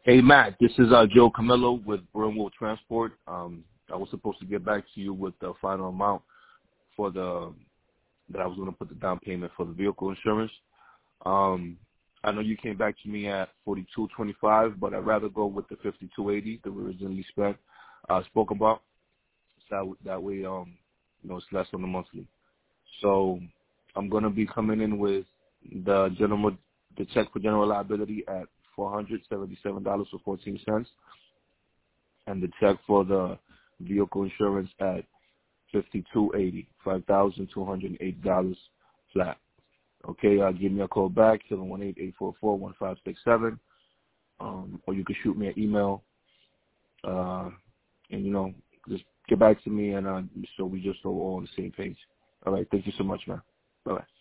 Hey, Matt, this is Joe Camillo with Burnwood Transport. I was supposed to get back to you with the final amount for that I was going to put the down payment for the vehicle insurance. I know you came back to me at $42.25, but I'd rather go with the $52.80 that we originally spoke about. So that way, it's less on the monthly. So I'm going to be coming in with the check for general liability at $477.14, and the check for the vehicle insurance at $52.80, $5,280 flat. Okay, give me a call back, 718-844-1567, or you can shoot me an email, and just get back to me, and so we just all on the same page. All right, thank you so much, man. Bye bye.